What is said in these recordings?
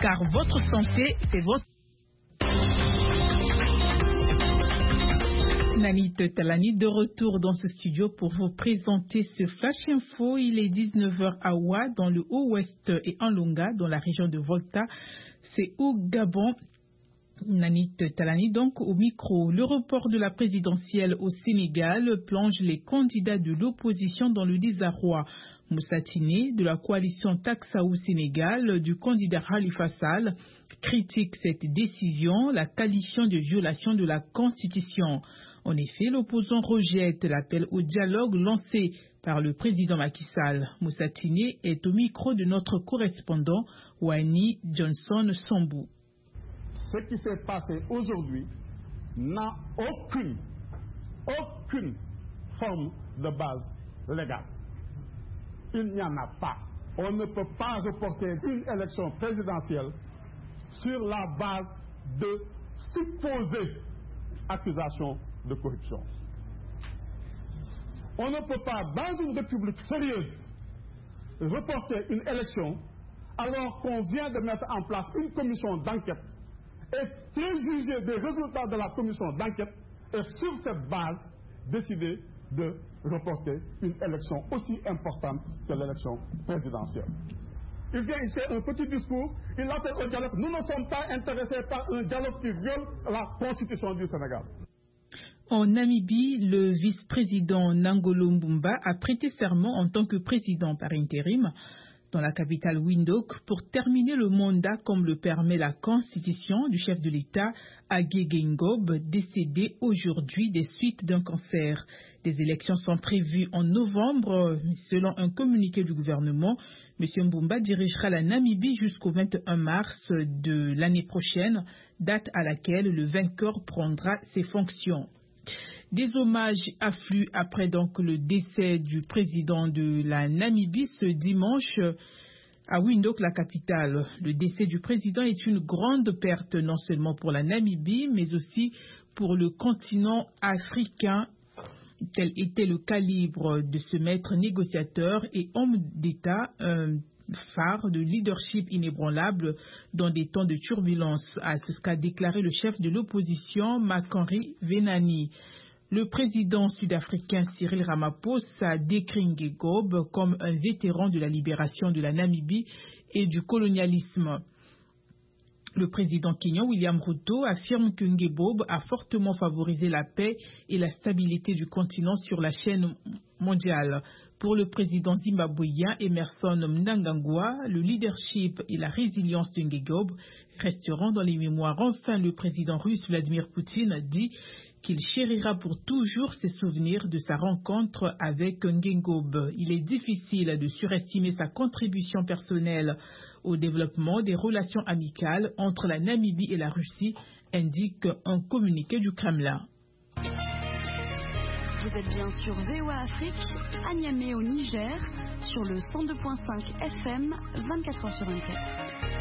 car votre santé, c'est votre... Nanit Talani de retour dans ce studio pour vous présenter ce Flash Info. Il est 19h à Ouad, dans le Haut-Ouest, et en Longa, dans la région de Volta. C'est au Gabon. Nanit Talani donc au micro. Le report de la présidentielle au Sénégal plonge les candidats de l'opposition dans le désarroi. Moussa Tine de la coalition Taksaou Sénégal du candidat Khalifa Sall critique cette décision, la qualifiant de violation de la Constitution. En effet, l'opposant rejette l'appel au dialogue lancé par le président Macky Sall. Moussa Tine est au micro de notre correspondant Wani Johnson Sambou. Ce qui s'est passé aujourd'hui n'a aucune forme de base légale. Il n'y en a pas. On ne peut pas reporter une élection présidentielle sur la base de supposées accusations de corruption. On ne peut pas, dans une république sérieuse, reporter une élection alors qu'on vient de mettre en place une commission d'enquête et préjuger des résultats de la commission d'enquête et sur cette base décider de reporter une élection aussi importante que l'élection présidentielle. Il vient ici un petit discours, il appelle au dialogue. Nous ne sommes pas intéressés par un dialogue qui viole la Constitution du Sénégal. En Namibie, le vice-président Nangolo Mbumba a prêté serment en tant que président par intérim dans la capitale Windhoek pour terminer le mandat comme le permet la constitution du chef de l'État Hage Geingob, décédé aujourd'hui des suites d'un cancer. Des élections sont prévues en novembre. Selon un communiqué du gouvernement, M. Mbumba dirigera la Namibie jusqu'au 21 mars de l'année prochaine, date à laquelle le vainqueur prendra ses fonctions. Des hommages affluent après donc le décès du président de la Namibie ce dimanche à Windhoek, la capitale. Le décès du président est une grande perte non seulement pour la Namibie, mais aussi pour le continent africain. Tel était le calibre de ce maître négociateur et homme d'État phare de leadership inébranlable dans des temps de turbulence, à ce qu'a déclaré le chef de l'opposition, Makanri Venani. Le président sud-africain Cyril Ramaphosa décrit Geingob comme un vétéran de la libération de la Namibie et du colonialisme. Le président kenyan William Ruto affirme que Geingob a fortement favorisé la paix et la stabilité du continent sur la chaîne mondiale. Pour le président zimbabwéen Emerson Mnangagwa, le leadership et la résilience de Geingob resteront dans les mémoires. Enfin, le président russe Vladimir Poutine dit qu'il chérira pour toujours ses souvenirs de sa rencontre avec Geingob. Il est difficile de surestimer sa contribution personnelle au développement des relations amicales entre la Namibie et la Russie, indique un communiqué du Kremlin. Vous êtes bien sur VOA Afrique, à Niamey au Niger, sur le 102.5 FM, 24h sur 24.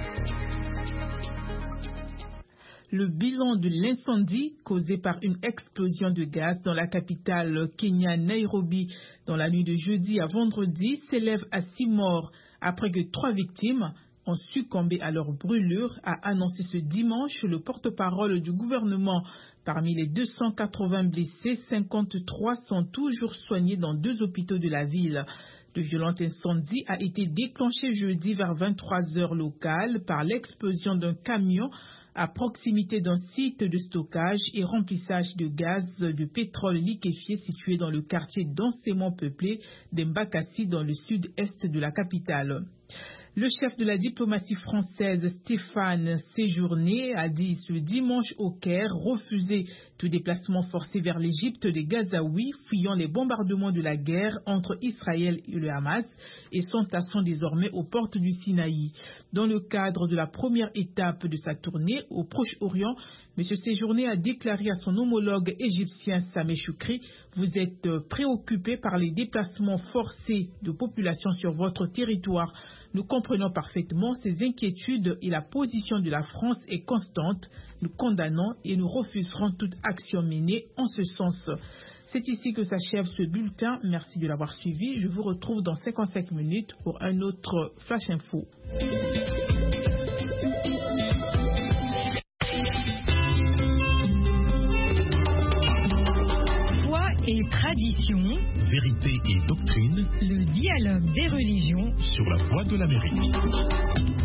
Le bilan de l'incendie causé par une explosion de gaz dans la capitale kenyane Nairobi dans la nuit de jeudi à vendredi s'élève à 6 morts après que 3 victimes ont succombé à leur brûlure, a annoncé ce dimanche le porte-parole du gouvernement. Parmi les 280 blessés, 53 sont toujours soignés dans 2 hôpitaux de la ville. Le violent incendie a été déclenché jeudi vers 23h locales par l'explosion d'un camion à proximité d'un site de stockage et remplissage de gaz de pétrole liquéfié situé dans le quartier densément peuplé d'Embakassi dans le sud-est de la capitale. Le chef de la diplomatie française, Stéphane Séjourné, a dit ce dimanche au Caire refuser tout déplacement forcé vers l'Égypte des Gazaouis fuyant les bombardements de la guerre entre Israël et le Hamas et s'entassant désormais aux portes du Sinaï. Dans le cadre de la première étape de sa tournée au Proche-Orient, M. Séjourné a déclaré à son homologue égyptien Sameh Choukri « Vous êtes préoccupé par les déplacements forcés de population sur votre territoire. Nous comprenons parfaitement ces inquiétudes et la position de la France est constante. Nous condamnons et nous refuserons toute action menée en ce sens. » C'est ici que s'achève ce bulletin. Merci de l'avoir suivi. Je vous retrouve dans 55 minutes pour un autre Flash Info. Questions, vérité et doctrine, le dialogue des religions sur la Voix de l'Amérique.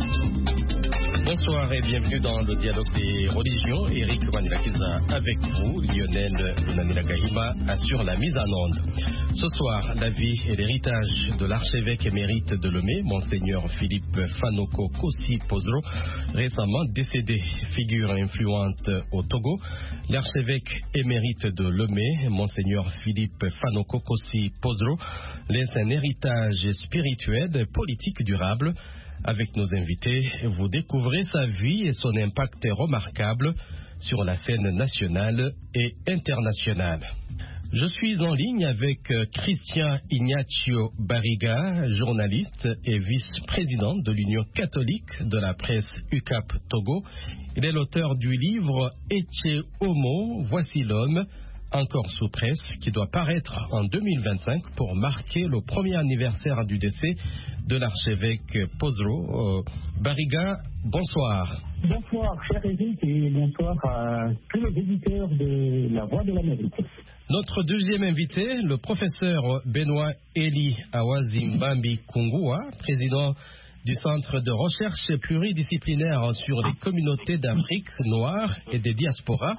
Bonsoir et bienvenue dans le dialogue des religions. Eric Manilakiza avec vous, Lionel Lunanila-Gahima assure la mise en onde. Ce soir, la vie et l'héritage de l'archevêque émérite de Lomé, Monseigneur Philippe Fanoko Kossi Pozro, récemment décédé, figure influente au Togo. L'archevêque émérite de Lomé, Monseigneur Philippe Fanoko Kossi Pozro, laisse un héritage spirituel et politique durable. Avec nos invités, vous découvrez sa vie et son impact remarquable sur la scène nationale et internationale. Je suis en ligne avec Christian Ignacio Barriga, journaliste et vice-président de l'Union catholique de la presse UCAP Togo. Il est l'auteur du livre Ece Homo, voici l'homme, encore sous presse, qui doit paraître en 2025 pour marquer le premier anniversaire du décès de l'archevêque Pozro. Barriga, bonsoir. Bonsoir, cher Eric, et bonsoir à tous les éditeurs de La Voix de l'Amérique. Notre deuxième invité, le professeur Benoît Eli Awazimbambi Kungua, président du Centre de recherche pluridisciplinaire sur les communautés d'Afrique noire et des diasporas,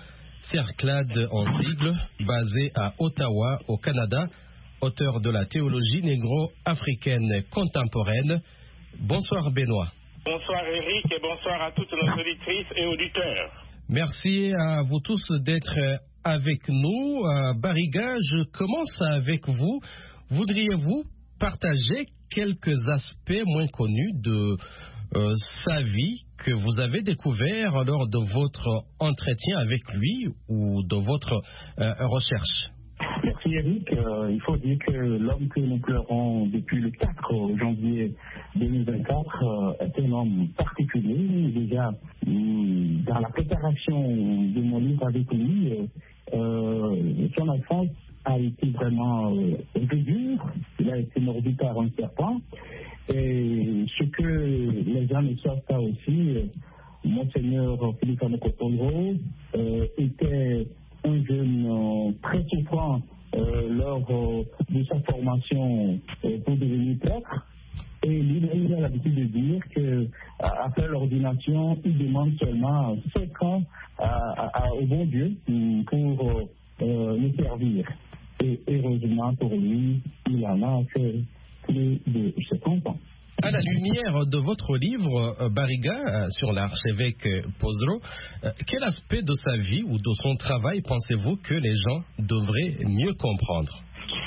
CERCLAD en sigle, basé à Ottawa, au Canada, auteur de la théologie négro-africaine contemporaine. Bonsoir Benoît. Bonsoir Eric et bonsoir à toutes nos auditrices et auditeurs. Merci à vous tous d'être avec nous. Barriga, je commence avec vous. Voudriez-vous partager quelques aspects moins connus de sa vie que vous avez découvert lors de votre entretien avec lui ou de votre recherche? Merci Eric. Il faut dire que l'homme que nous pleurons depuis le 4 janvier 2024 est un homme particulier. Déjà, dans la préparation de mon livre avec lui, son enfance a été vraiment dure. Il a été mordu par un serpent. Et ce que les gens ne savent pas aussi, Monseigneur Philippe Fanoko Pozro était un jeune très souffrant lors de sa formation pour devenir prêtre. Et lui, il a l'habitude de dire qu'après l'ordination, il demande seulement 5 ans au bon Dieu pour le servir. Et heureusement pour lui, il en a fait plus de 50 ans. À la lumière de votre livre, Barriga, sur l'archevêque Pozro, quel aspect de sa vie ou de son travail pensez-vous que les gens devraient mieux comprendre?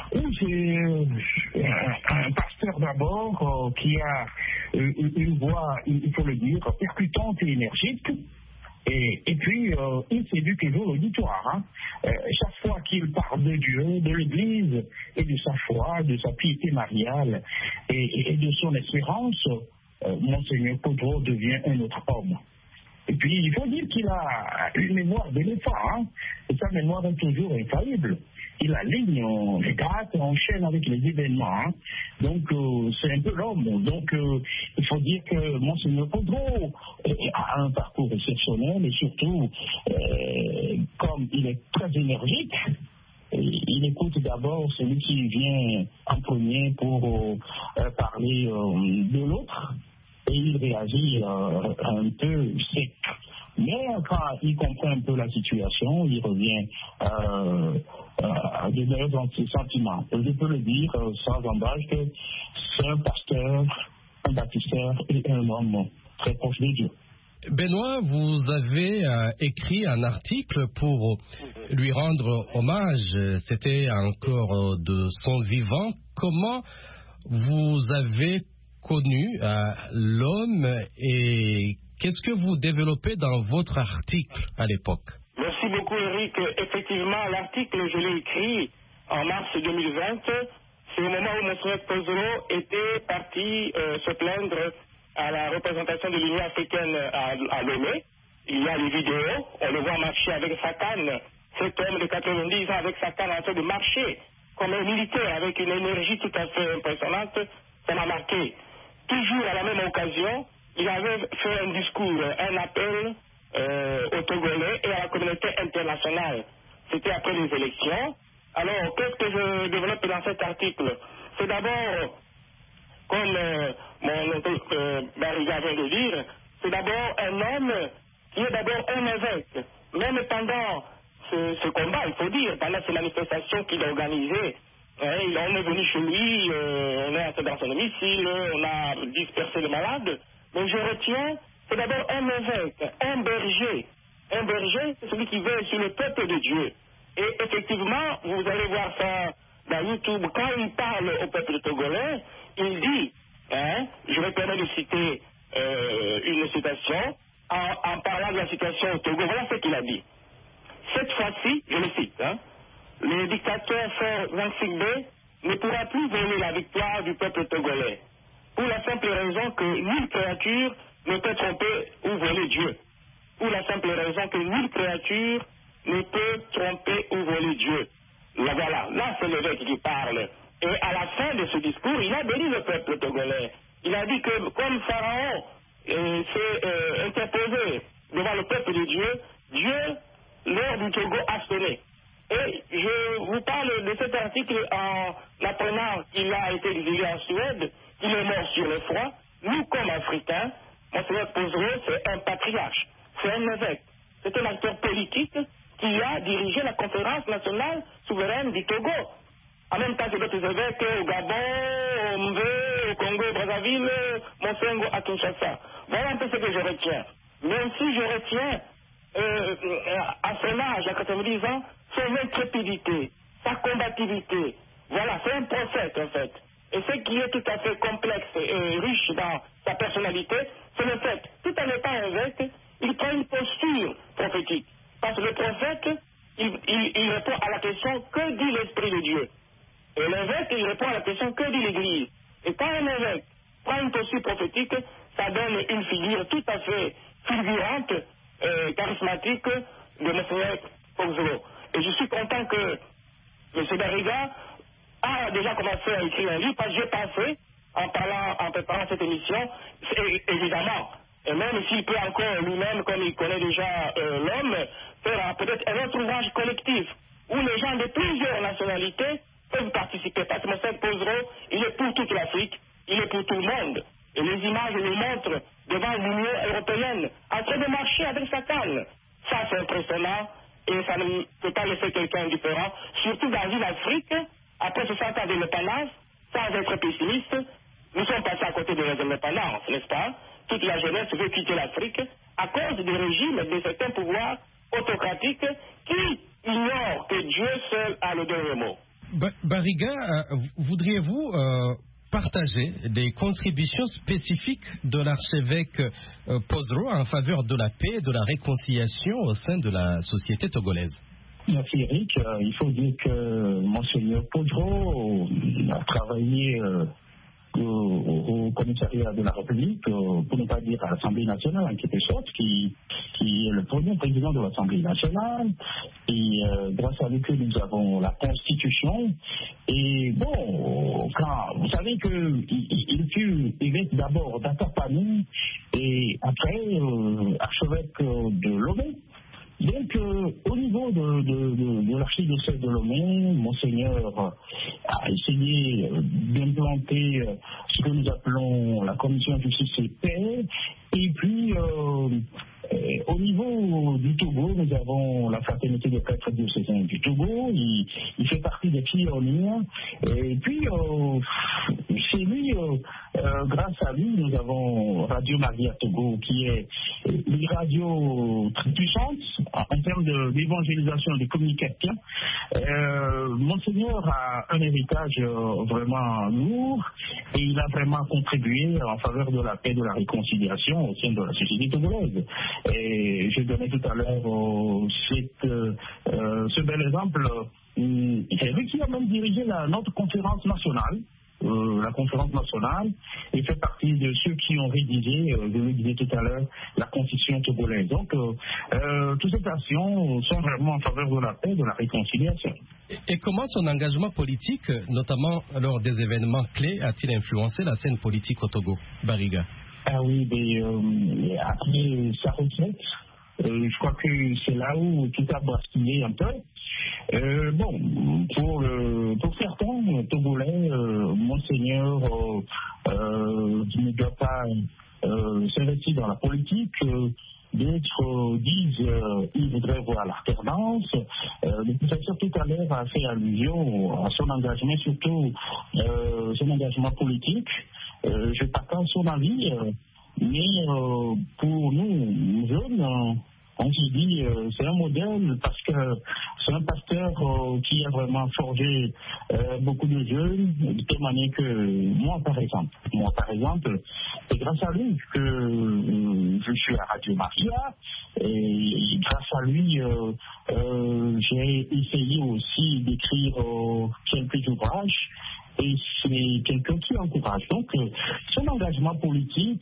C'est un pasteur d'abord qui a une voix, il faut le dire, percutante et énergique. Et puis, il séduit toujours l'auditoire. Chaque fois qu'il parle de Dieu, de l'Église et de sa foi, de sa piété mariale et de son espérance, Monseigneur Pozro devient un autre homme. Et puis, il faut dire qu'il a une mémoire d'éléphant. Et sa mémoire est toujours infaillible. Il aligne les dates, enchaîne avec les événements. Donc, c'est un peu l'homme. Donc, il faut dire que Monseigneur Pozro a un parcours exceptionnel et surtout, comme il est très énergique, il écoute d'abord celui qui vient en premier pour parler de l'autre et il réagit un peu sec. Mais quand il comprend un peu la situation, il revient à de meilleurs sentiments. Je peux le dire sans embâche que c'est un pasteur, un baptisteur et un homme très proche de Dieu. Benoît, vous avez écrit un article pour lui rendre hommage. C'était encore de son vivant. Comment vous avez connu l'homme et qu'est-ce que vous développez dans votre article à l'époque? Merci beaucoup Eric. Effectivement, l'article, je l'ai écrit en mars 2020. C'est au moment où Monseigneur Pozro était parti se plaindre à la représentation de l'Union africaine à Lomé. Il y a les vidéos, on le voit marcher avec sa canne. Cet homme de 90 ans avec sa canne en train de marcher comme un militaire avec une énergie tout à fait impressionnante, ça m'a marqué. Toujours à la même occasion, il avait fait un discours, un appel aux Togolais et à la communauté internationale. C'était après les élections, Alors, qu'est-ce que je développe dans cet article? C'est d'abord, comme mon oncle Bariga vient de dire, c'est d'abord un homme qui est d'abord un évêque. Même pendant ce combat, il faut dire, pendant ces manifestations qu'il a organisées, on est venu chez lui, on est entré dans son domicile, on a dispersé les malades. Mais je retiens, c'est d'abord un évêque, un berger. Un berger, c'est celui qui veille sur le peuple de Dieu. Et effectivement, vous allez voir ça dans YouTube, quand il parle au peuple togolais, il dit, je me permets de citer une citation, en parlant de la situation au Togo, voilà ce qu'il a dit. Cette fois-ci, je le cite, le dictateur Faure Gnassingbe ne pourra plus voler la victoire du peuple togolais, pour la simple raison que nulle créature ne peut tromper ou voler Dieu. Pour la simple raison que nulle créature ne peut tromper ou voler Dieu. Là, voilà, là c'est l'évêque qui parle. Et à la fin de ce discours, il a béni le peuple togolais. Il a dit que comme Pharaon s'est interposé devant le peuple de Dieu, Dieu, l'heure du Togo a sonné. Et je vous parle de cet article en apprenant qu'il a été exilé en Suède, qu'il est mort sur le froid. Nous, comme Africains, Monseigneur Pozoro, c'est un patriarche, c'est un évêque, c'est un acteur politique qui a dirigé la conférence nationale souveraine du Togo. En même temps que d'autres évêques au Gabon, au Mvé, au Congo, au Brazzaville, Monsengo à Kinshasa. Voilà un peu ce que je retiens. Même si je retiens à son âge, à 90 ans, son intrépidité, sa combativité. Voilà, c'est un prophète en fait. Et ce qui est tout à fait complexe et riche dans sa personnalité, c'est le fait, tout en étant évêque, il prend une posture prophétique. Parce que le prophète, il répond à la question « Que dit l'Esprit de Dieu ?» Et l'évêque, il répond à la question « Que dit l'Église ?» Et quand un évêque prend une posture prophétique, ça donne une figure tout à fait fulgurante, charismatique de Monseigneur Pozoro. Et je suis content que M. Bariga a déjà commencé à écrire un livre, parce que j'ai pensé, en préparant cette émission, évidemment, et même s'il peut encore lui-même, comme il connaît déjà l'homme, faire peut-être un autre ouvrage collectif, où les gens de plusieurs nationalités peuvent participer. Parce que M. Pozoro, il est pour toute l'Afrique, il est pour tout le monde. Et les images le montrent devant l'Union européenne, en train de marcher avec sa canne. Ça, c'est impressionnant, et ça ne peut pas laisser quelqu'un indifférent, surtout dans une Afrique, après 60 ans d'indépendance, sans être pessimiste, nous sommes passés à côté de l'indépendance, n'est-ce pas? Toute la jeunesse veut quitter l'Afrique à cause des régimes, de certains pouvoirs autocratiques qui ignorent que Dieu seul a le dernier mot. Bariga, voudriez-vous partager des contributions spécifiques de l'archevêque Pozoro en faveur de la paix et de la réconciliation au sein de la société togolaise? Merci Eric. Il faut dire que Monseigneur Pozoro a travaillé au commissariat de la République, pour ne pas dire à l'Assemblée nationale en quelque sorte, qui est le premier président de l'Assemblée nationale. Et grâce à lui que nous avons la Constitution. Et bon, vous savez qu'il fut évêque d'abord d'Atapani et après archevêque de Lomé. Donc, au niveau de l'archidiocèse de Lomé, Monseigneur a essayé d'implanter ce que nous appelons la commission de justice et paix. Et puis, au niveau du Togo, nous avons la fraternité des prêtres diocésains du Togo. Il fait partie des pionniers. Et puis, c'est lui, grâce à lui, nous avons Radio Maria Togo, qui est une radio très puissante en termes d'évangélisation et de communication. Monseigneur a un héritage vraiment lourd et il a vraiment contribué en faveur de la paix et de la réconciliation au sein de la société togolaise. Et je donnais tout à l'heure ce bel exemple. C'est lui qui a même dirigé notre conférence nationale. La conférence nationale et fait partie de ceux qui ont rédigé, je le disais tout à l'heure, la constitution togolaise. Donc, toutes ces actions sont vraiment en faveur de la paix et de la réconciliation. Et comment son engagement politique, notamment lors des événements clés, a-t-il influencé la scène politique au Togo, Bariga? Ah oui, mais après sa retraite, je crois que c'est là où tout a basculé un peu. Pour certains Togolais, Monseigneur ne doit pas s'investir dans la politique. D'autres disent qu'ils voudraient voir l'alternance. Le professeur tout à l'heure a fait allusion à son engagement, surtout son engagement politique. Je partage son avis, mais pour nous, jeunes, on se dit c'est un modèle parce que c'est un pasteur qui a vraiment forgé beaucoup de jeunes, de telle manière que moi par exemple, c'est grâce à lui que je suis à Radio Maria et grâce à lui j'ai essayé aussi d'écrire quelques ouvrages. Et c'est quelqu'un qui encourage. Donc, son engagement politique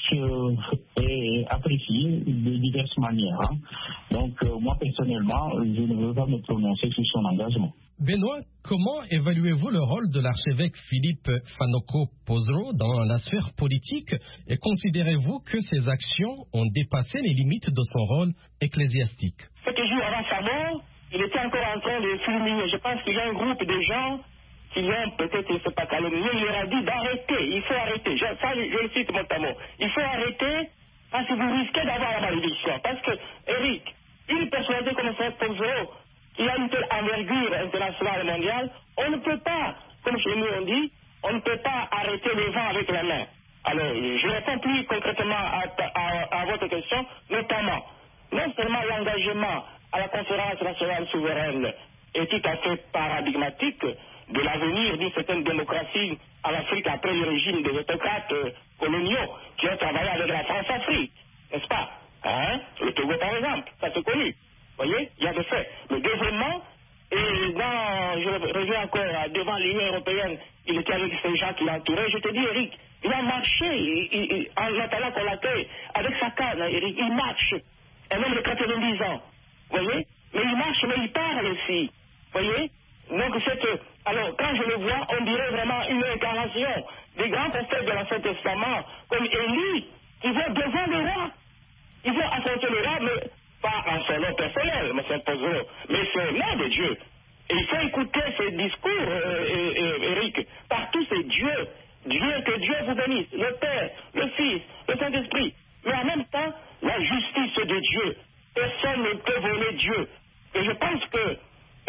est apprécié de diverses manières. Hein. Donc, moi, personnellement, je ne veux pas me prononcer sur son engagement. Benoît, comment évaluez-vous le rôle de l'archevêque Philippe Fanoko Pozoro dans la sphère politique et considérez-vous que ses actions ont dépassé les limites de son rôle ecclésiastique? Quelques jours avant sa mort, il était encore en train de fulminer. Je pense qu'il y a un groupe de gens qui ont peut-être, il ne faut pas calomnier, il leur a dit d'arrêter, il faut arrêter. Je le cite notamment. Il faut arrêter parce que vous risquez d'avoir la malédiction. Parce que, Eric, une personnalité comme Frère Pozoro, qui a une telle envergure internationale et mondiale, on ne peut pas, comme chez nous on dit, on ne peut pas arrêter le vent avec la main. Alors, je réponds plus concrètement à votre question, notamment, non seulement l'engagement à la conférence nationale souveraine est tout à fait paradigmatique de l'avenir d'une certaine démocratie en Afrique après le régime des autocrates coloniaux qui ont travaillé avec la France-Afrique, n'est-ce pas? Hein? Le Togo par exemple, ça c'est connu. Vous voyez, il y a des faits. Le deuxièmement, et je reviens encore devant l'Union européenne, il était avec ces gens qui l'entouraient. Je te dis, Eric, il a marché en attendant qu'on l'accueille avec sa canne, Eric, il marche. Un homme de 90 ans. Vous voyez? Mais il marche, mais il parle aussi. Vous voyez? Donc, alors, quand je le vois, on dirait vraiment une incarnation des grands prophètes de l'Ancien Testament, comme Élie, qui vont devant le roi. Ils vont affronter le roi, mais pas en son nom personnel, mais c'est au nom de Dieu. Et il faut écouter ces discours, Eric, par tous ces dieux. Que Dieu vous bénisse, le Père, le Fils, le Saint-Esprit. Mais en même temps, la justice de Dieu. Personne ne peut voler Dieu. Et je pense que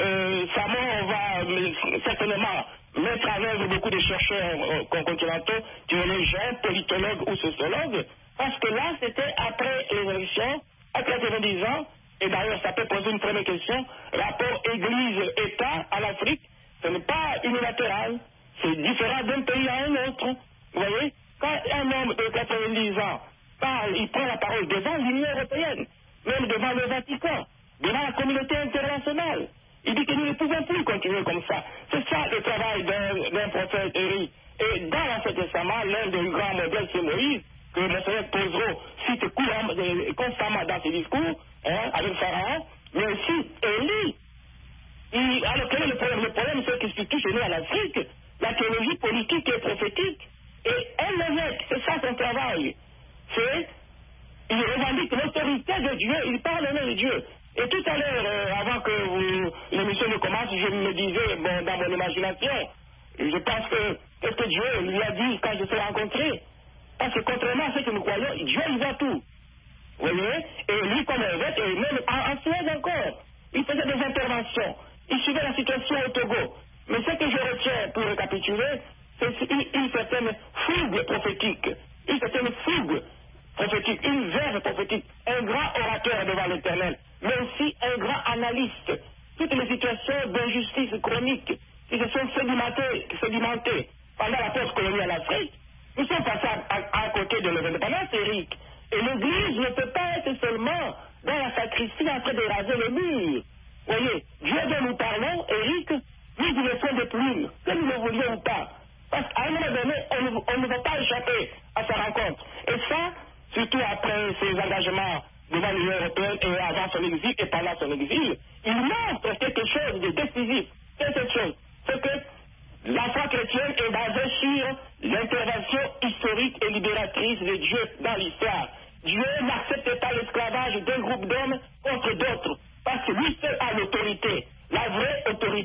sa mort va certainement mettre en œuvre beaucoup de chercheurs continentaux, théologiens, politologues ou sociologues, parce que là, c'était après les élections, à 90 ans, et d'ailleurs, ça peut poser une première question, rapport Église-État en Afrique, ce n'est pas unilatéral, c'est différent d'un pays à un autre. Vous voyez, quand un homme de 90 ans parle, il prend la parole devant l'Union européenne, même devant le Vatican, devant la communauté internationale. Il dit que nous ne pouvons plus continuer comme ça. C'est ça le travail d'un prophète, Eric. Et dans l'Ancien Testament, l'un des grands modèles, c'est Moïse, que Monseigneur Pozoro cite constamment dans ses discours, avec Pharaon, mais aussi Élie. Alors quel est le problème? Le problème, c'est que surtout chez nous en Afrique, la théologie politique est prophétique. Et un évêque, c'est ça son travail. Il revendique l'autorité de Dieu, il parle au nom de Dieu. Et tout à l'heure, avant que l'émission ne commence, je me disais, dans mon imagination, je pense que qu'est-ce que Dieu lui a dit quand je l'ai rencontré? Parce que contrairement à ce que nous croyons, Dieu il voit tout. Vous voyez? Et lui, comme évêque, et même en Suède encore, il faisait des interventions. Il suivait la situation au Togo. Mais ce que je retiens pour récapituler, c'est une certaine fougue prophétique. Une certaine fougue prophétique, une verve prophétique, un grand orateur devant l'Éternel, mais aussi un grand analyste. Toutes les situations d'injustice chronique qui se sont sédimentées pendant la post-colonie en Afrique, nous sommes passés à côté de l'indépendance, Eric. Et l'Église ne peut pas être seulement dans la sacristie en train de raser le mur. Vous voyez, Dieu dont nous parlons, Eric, nous nous laissons des plumes, que nous le voulions ou pas. Parce qu'à un moment donné, on ne va pas échapper à sa rencontre. Et ça, surtout après ses engagements devant l'Union européenne et avant son exil et pendant son exil, il montre quelque chose de décisif. C'est cette chose. C'est que la foi chrétienne est basée sur l'intervention historique et libératrice de Dieu dans l'histoire. Dieu n'accepte pas l'esclavage d'un groupe d'hommes contre d'autres, parce que lui seul a l'autorité, la vraie autorité.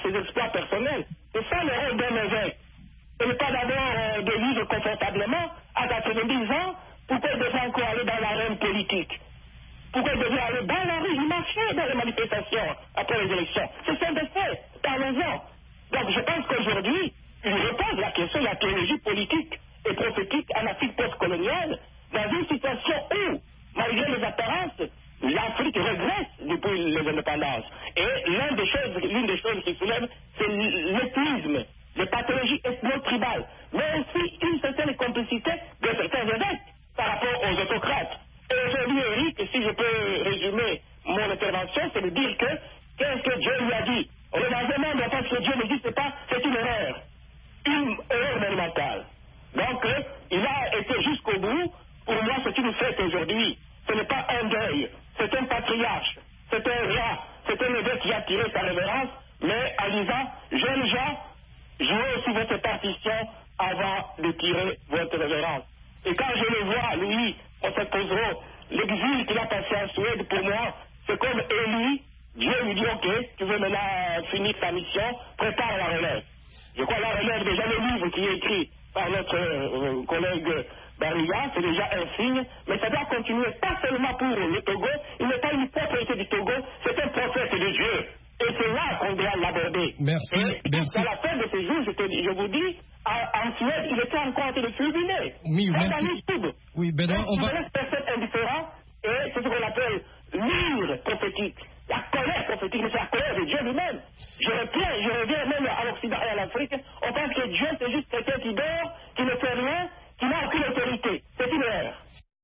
ses exploits personnels. C'est ça le rôle d'un évêque. Ce n'est pas d'abord de vivre confortablement à 90 ans. Pourquoi il devrait encore aller dans l'arène politique? Pourquoi il devrait aller dans la rue, marcher dans les manifestations après les élections? C'est ça de fait. Parlons-en. Donc je pense qu'aujourd'hui, il repose la question de la théologie politique et prophétique en Afrique post-coloniale dans une situation où, malgré les apparences, l'Afrique régresse depuis les indépendances. Et l'une des choses qui soulève, c'est l'épuisme, les pathologies ethno-tribales, mais aussi une certaine complicité de certains évêques par rapport aux autocrates. Et aujourd'hui, Eric, si je peux résumer mon intervention, c'est de dire que qu'est-ce que Dieu lui a dit? L'avènement de ce que Dieu n'existe pas, c'est une erreur monumentale. Donc, il a été jusqu'au bout. Pour moi, c'est une fête aujourd'hui. Ce n'est pas un deuil, c'est un patriarche, c'est un roi, c'est un évêque qui a tiré sa révérence, mais en disant, jeunes gens, jouez aussi votre partition avant de tirer votre révérence. Et quand je le vois, lui, on se posera, l'exil qu'il a passé en Suède, pour moi, c'est comme Élie, Dieu lui dit, ok, tu veux maintenant finir ta mission, prépare la relève. Je crois la relève, déjà le livre qui est écrit par notre collègue Bariga, c'est déjà un signe, mais ça doit continuer, pas seulement pour le Togo, il n'est pas une propriété du Togo, c'est un prophète de Dieu. Et c'est là qu'on doit l'aborder. Merci. Et à la fin de ces jours, je vous dis, en Suède, il était encore en train de fulminer. Oui, merci. Oui, Benoît, on va... laisse personne indifférent, et c'est ce qu'on appelle l'ire prophétique. La colère prophétique, mais c'est la colère de Dieu lui-même. Je reviens même à l'Occident et à l'Afrique, on pense que Dieu c'est juste quelqu'un qui dort, qui ne fait rien, qui n'a aucune autorité. C'est une erreur.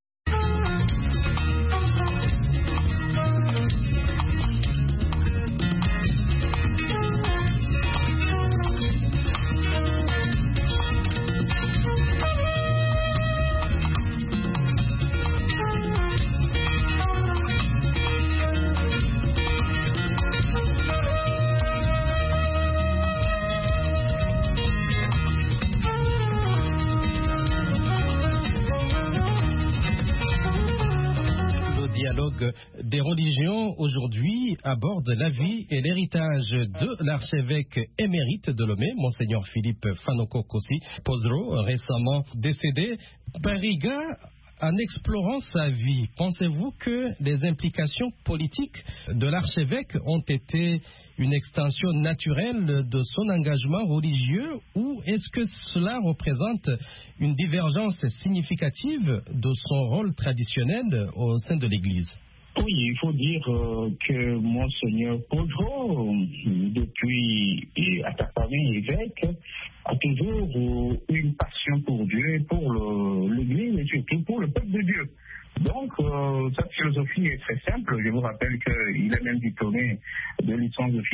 Des religions aujourd'hui aborde la vie et l'héritage de l'archevêque émérite de Lomé, Monseigneur Philippe Fanoko Kossi Pozro, récemment décédé. Bariga, en explorant sa vie, pensez-vous que les implications politiques de l'archevêque ont été une extension naturelle de son engagement religieux ou est-ce que cela représente une divergence significative de son rôle traditionnel au sein de l'Église? Oui, il faut dire que Monseigneur Pozro, depuis Atapamé évêque, a toujours une passion pour Dieu, pour l'Église et surtout pour le peuple de Dieu. Donc, sa philosophie est très simple. Je vous rappelle qu'il est même diplômé de licence de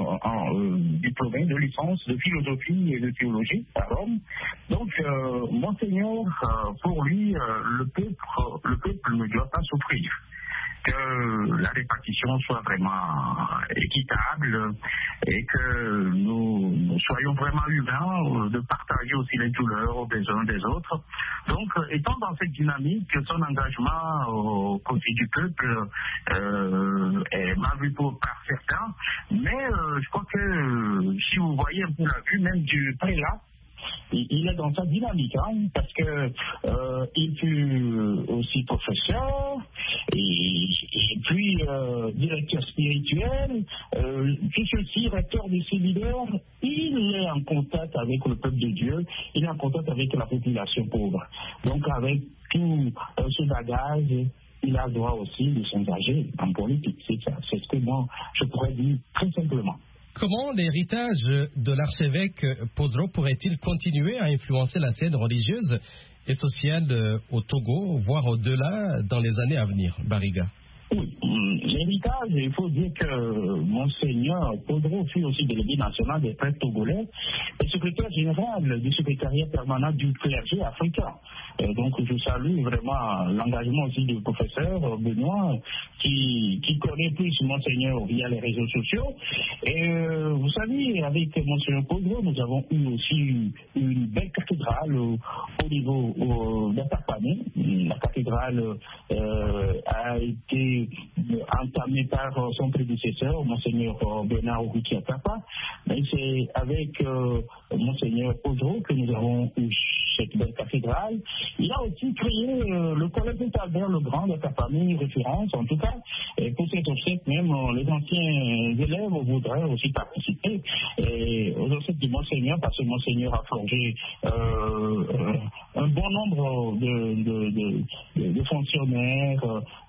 philosophie et de théologie à Rome. Donc, Monseigneur, pour lui, le peuple ne doit pas souffrir. Que la répartition soit vraiment équitable et que nous soyons vraiment humains, de partager aussi les douleurs des uns des autres. Donc, étant dans cette dynamique, son engagement au côté du peuple est mal vu par certains, mais je crois que si vous voyez un peu la vue même du prélat, il est dans sa dynamique, parce que il fut aussi professeur et puis directeur spirituel, puis aussi recteur du séminaire. Il est en contact avec le peuple de Dieu, il est en contact avec la population pauvre. Donc avec tout ce bagage, il a le droit aussi de s'engager en politique. C'est ça, c'est ce que moi je pourrais dire très simplement. Comment l'héritage de l'archevêque Pozro pourrait-il continuer à influencer la scène religieuse et sociale au Togo, voire au-delà dans les années à venir, Bariga? Oui, l'héritage, il faut dire que Monseigneur Pozro fut aussi délégué national des prêtres togolais et secrétaire général du secrétariat permanent du clergé africain. Donc je salue vraiment l'engagement aussi du professeur Benoît qui connaît plus Monseigneur via les réseaux sociaux. Et vous savez, avec Monseigneur Pozro, nous avons eu aussi une belle cathédrale au niveau d'Atapamé. La cathédrale a été été entamé par son prédécesseur, Monseigneur Bernard Oguti-Atapa. Mais c'est avec Monseigneur Pozro que nous avons eu cette belle cathédrale. Il a aussi créé le collège Albert le Grand de Atapami, référence en tout cas. Et pour cette obsèque, même les anciens élèves voudraient aussi participer aux obsèques du Monseigneur, parce que Monseigneur a forgé un bon nombre de fonctionnaires,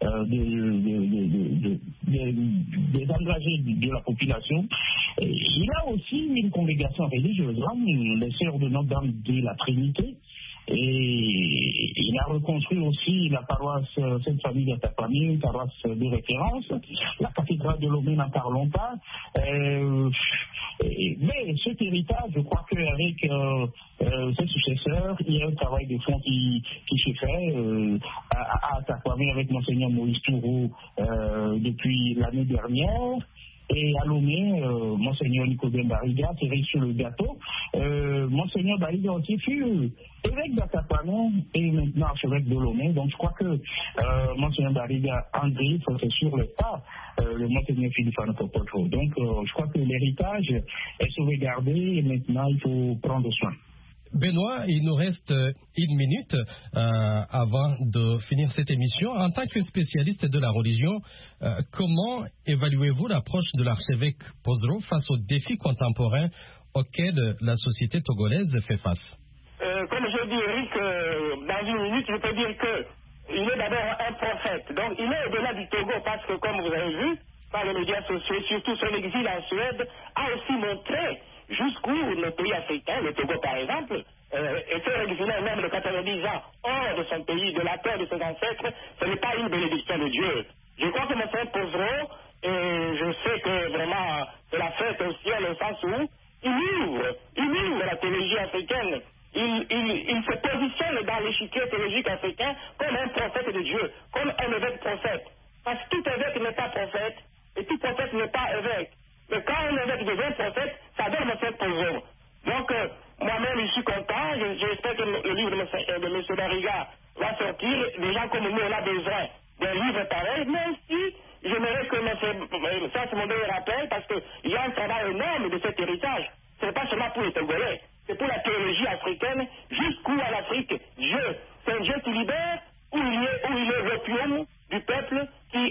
des engagés de la population. Et il a aussi une congrégation religieuse, les Sœurs de Notre-Dame de la Trinité. Et il a reconstruit aussi la paroisse Sainte-Famille d'Atapami, une paroisse de référence. La cathédrale de Lomé, n'en parlons pas. Mais cet héritage, je crois qu'avec ses successeurs, il y a un travail de fond qui se fait à Atapami avec Monseigneur Moïse Touroux depuis l'année dernière. Et à Lomé, Monseigneur Nicodème Bariga, qui sur le gâteau. Monseigneur Bariga aussi fut évêque d'Atapami et maintenant archevêque de Lomé. Donc je crois que Monseigneur Bariga André, c'est sur le pas, le Monseigneur Philippe Anopopotro. Donc je crois que l'héritage est sauvegardé et maintenant il faut prendre soin. Benoît, il nous reste une minute avant de finir cette émission. En tant que spécialiste de la religion, comment évaluez-vous l'approche de l'archevêque Pozro face aux défis contemporains auxquels la société togolaise fait face? Comme je dis, Eric, dans une minute, je peux dire qu'il est d'abord un prophète. Donc il est au-delà du Togo parce que, comme vous avez vu, par les médias sociaux, surtout son exil en Suède, a aussi montré jusqu'où nos pays africains, le Togo par exemple, était exilé même de 90 ans hors de son pays, de la terre de ses ancêtres. Ce n'est pas une bénédiction de Dieu. Je crois que M. Pozro, et je sais que vraiment c'est la fête au ciel au sens où il ouvre la théologie africaine. Il se positionne dans l'échiquier théologique africain comme un prophète de Dieu, comme un évêque prophète. Parce que tout évêque n'est pas prophète et tout prophète n'est pas évêque. Mais quand un évêque devient prophète, ça donne M. Pozro. Donc, moi-même, je suis content. J'espère que le livre de M. Bariga va sortir. Des gens comme nous, on a besoin d'un livre pareil. Mais aussi, j'aimerais que ça, c'est mon dernier rappel, parce qu'il y a un travail énorme de cet héritage. Ce n'est pas seulement pour les Togolais, c'est pour la théologie africaine, jusqu'où à l'Afrique. Dieu, c'est un Dieu qui libère, où il est l'opium du peuple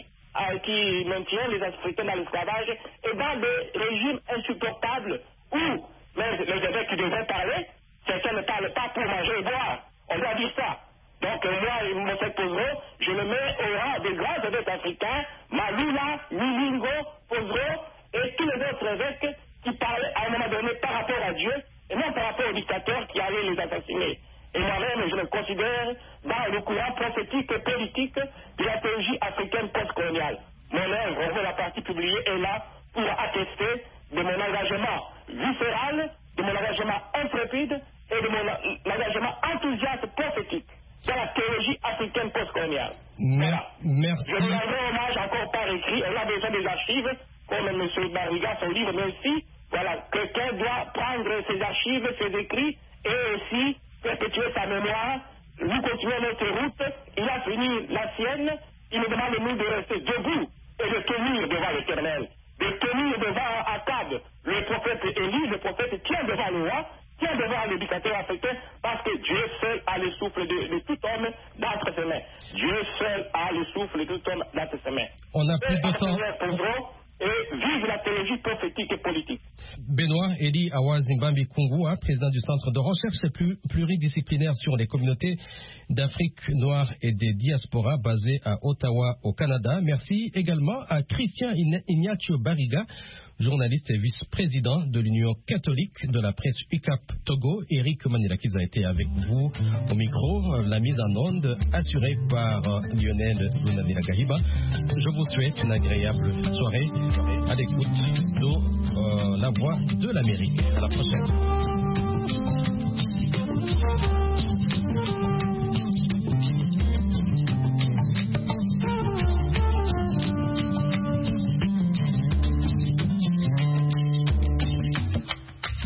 qui maintient les Africains dans l'esclavage et dans des régimes insupportables où même les évêques qui devraient parler, certains ne parlent pas pour manger et boire. On doit dire ça. Donc moi, M. Pozro, je le mets au rang des grands évêques africains, Malula, Milingo, Pozro et tous les autres évêques qui parlaient à un moment donné par rapport à Dieu et non par rapport aux dictateurs qui allaient les assassiner. Et moi-même, je me considère dans le courant prophétique et politique de la théologie africaine postcoloniale. Mon œuvre, on voit la partie publiée, est là pour attester de mon engagement viscéral, de mon engagement intrépide et de mon engagement enthousiaste prophétique dans la théologie africaine postcoloniale. Voilà. Merci. Je lui rendrai hommage encore par écrit. On a besoin des archives, comme M. Bariga, son livre, mais aussi, voilà, quelqu'un doit prendre ses archives, ses écrits, et aussi perpétuer sa mémoire. Nous continuons notre route. Il a fini la sienne. Il nous demande, nous, de rester debout et de tenir devant l'Éternel. De tenir devant Akab, le prophète Élie, le prophète tient devant le roi, tient devant le dictateur africain, parce que Dieu seul a le souffle de tout homme d'entre ses mains. Dieu seul a le souffle de tout homme d'entre ses mains. On a plus de temps. Et vive la théologie prophétique et politique. Benoît Eli Awazimbambi Kungua, président du Centre de recherche pluridisciplinaire sur les communautés d'Afrique noire et des diasporas basé à Ottawa, au Canada. Merci également à Christian Ignacio Bariga, journaliste et vice-président de l'Union catholique de la presse UCAP Togo. Eric Manilakis a été avec vous au micro. La mise en onde assurée par Lionel Lunamila-Gahiba. Je vous souhaite une agréable soirée à l'écoute de La Voix de l'Amérique. À la prochaine.